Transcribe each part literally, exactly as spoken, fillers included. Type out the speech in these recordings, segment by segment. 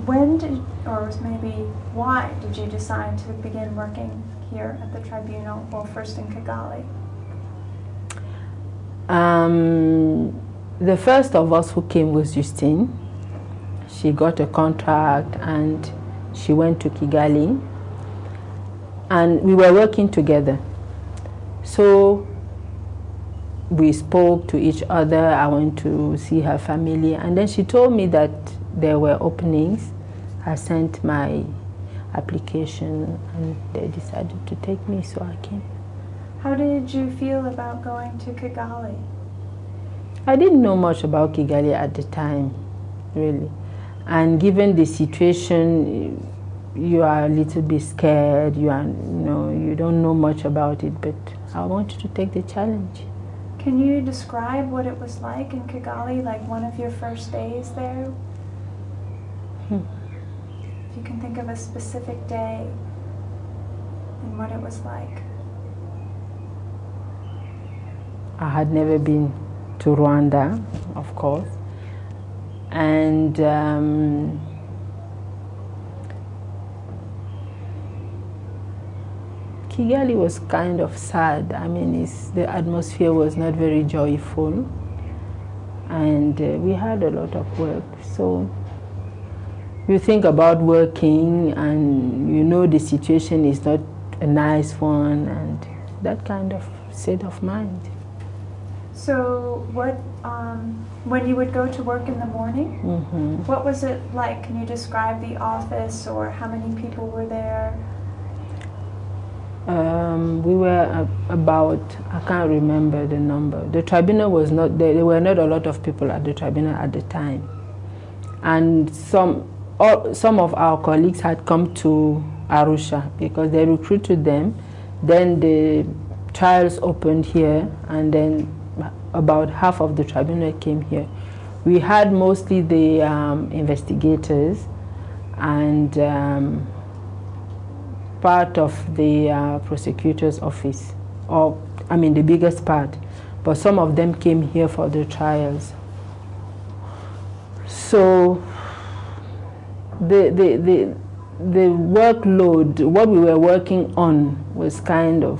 when did, or maybe why did you decide to begin working here at the tribunal, well, first in Kigali? Um, the first of us who came was Justine. She got a contract and she went to Kigali, and we were working together. So we spoke to each other. I went to see her family, and then she told me that there were openings. I sent my application and they decided to take me, so I came. How did you feel about going to Kigali? I didn't know much about Kigali at the time, really. And given the situation, you are a little bit scared, you are, you know, you don't know much about it, but I wanted to take the challenge. Can you describe what it was like in Kigali, like one of your first days there? Hmm. If you can think of a specific day and what it was like. I had never been to Rwanda, of course, and um, Kigali was kind of sad. I mean, it's, the atmosphere was not very joyful, and uh, we had a lot of work. So you think about working, and you know the situation is not a nice one, and that kind of state of mind. So what, um, when you would go to work in the morning, mm-hmm. what was it like? Can you describe the office, or how many people were there? Um, we were uh, about, I can't remember the number. The tribunal was not there. There were not a lot of people at the tribunal at the time. And some, all, some of our colleagues had come to Arusha because they recruited them. Then the trials opened here, and then about half of the tribunal came here. We had mostly the um, investigators and um, part of the uh, prosecutor's office, or I mean the biggest part, but some of them came here for the trials. So the, the, the, the workload, what we were working on was kind of,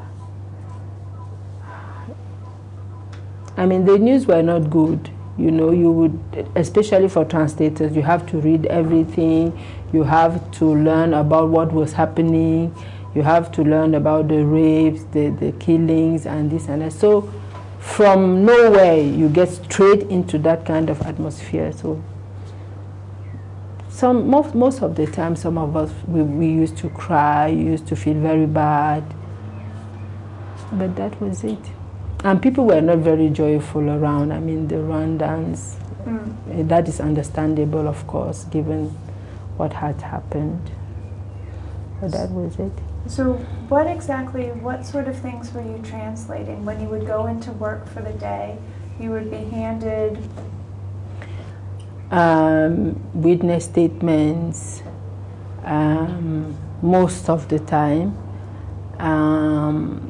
I mean, the news were not good. You know, you would, especially for translators, you have to read everything. You have to learn about what was happening. You have to learn about the rapes, the, the killings, and this and that. So from nowhere, you get straight into that kind of atmosphere. So some, most, most of the time, some of us, we, we used to cry, used to feel very bad. But that was it. And people were not very joyful around. I mean, the Rwandans, mm. that is understandable, of course, given what had happened. But that was it. So what exactly, what sort of things were you translating? When you would go into work for the day, you would be handed? Um, witness statements, um, most of the time. Um,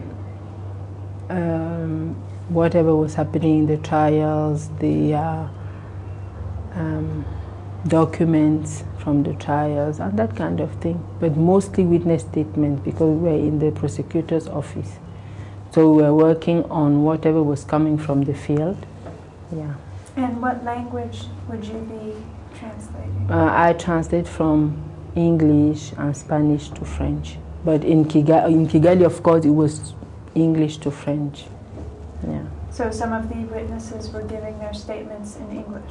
Um, whatever was happening in the trials, the uh, um, documents from the trials, and that kind of thing. But mostly witness statements, because we were in the prosecutor's office. So we were working on whatever was coming from the field. Yeah. And what language would you be translating? Uh, I translate from English and Spanish to French. But in Kigali, in Kigali, of course, it was English to French. Yeah. So some of the witnesses were giving their statements in English?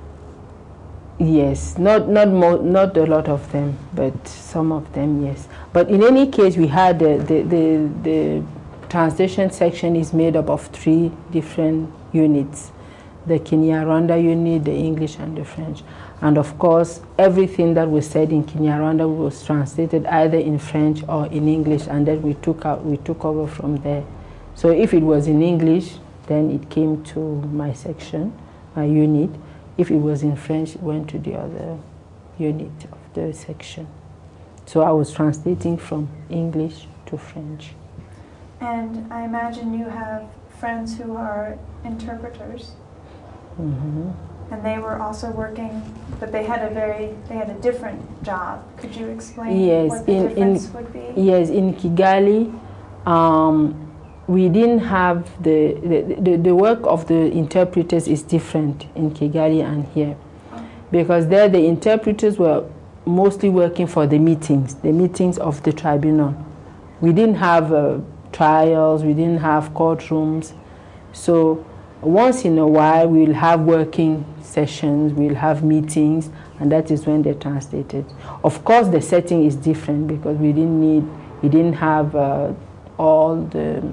Yes, not not mo not a lot of them, but some of them, yes. But in any case, we had the the the, the translation section is made up of three different units: the Kinyarwanda unit, the English, and the French. And of course, everything that was said in Kinyarwanda was translated either in French or in English, and then we took out, we took over from there. So if it was in English, then it came to my section, my unit. If it was in French, it went to the other unit of the section. So I was translating from English to French. And I imagine you have friends who are interpreters. Mm-hmm. and they were also working, but they had a very, they had a different job. Could you explain yes, what the in, difference in, would be? Yes, in Kigali, um, we didn't have the the, the the work of the interpreters is different in Kigali and here, oh. because there the interpreters were mostly working for the meetings, the meetings of the tribunal. We didn't have uh, trials, we didn't have courtrooms, so once in a while we'll have working sessions, we'll have meetings, and that is when they translated. Of course, the setting is different because we didn't need, we didn't have uh, all the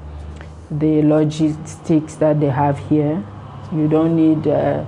the logistics that they have here. You don't need uh,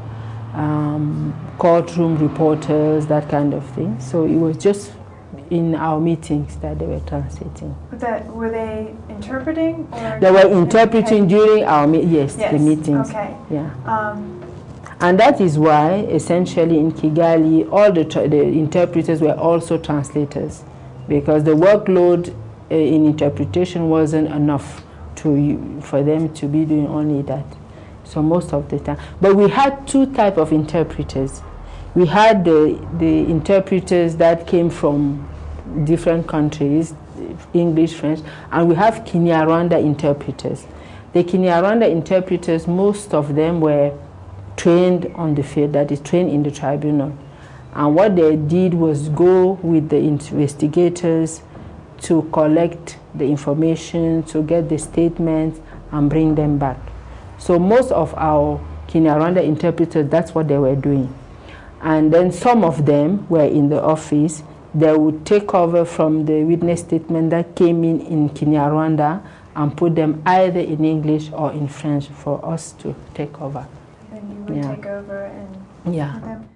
um, courtroom reporters, that kind of thing. So it was just in our meetings that they were translating. That were they interpreting? Or they were interpreting okay. during our yes, yes, the meetings. Okay. Yeah. Um, and that is why, essentially, in Kigali, all the the interpreters were also translators, because the workload uh, in interpretation wasn't enough to for them to be doing only that. So most of the time, but we had two type of interpreters. We had the the interpreters that came from different countries, English, French, and we have Kinyarwanda interpreters. The Kinyarwanda interpreters, most of them were trained on the field, that is trained in the tribunal. And what they did was go with the investigators to collect the information, to get the statements and bring them back. So most of our Kinyarwanda interpreters, that's what they were doing. And then some of them were in the office. They would take over from the witness statement that came in in Kinyarwanda and put them either in English or in French for us to take over. And you would yeah. take over and yeah. them.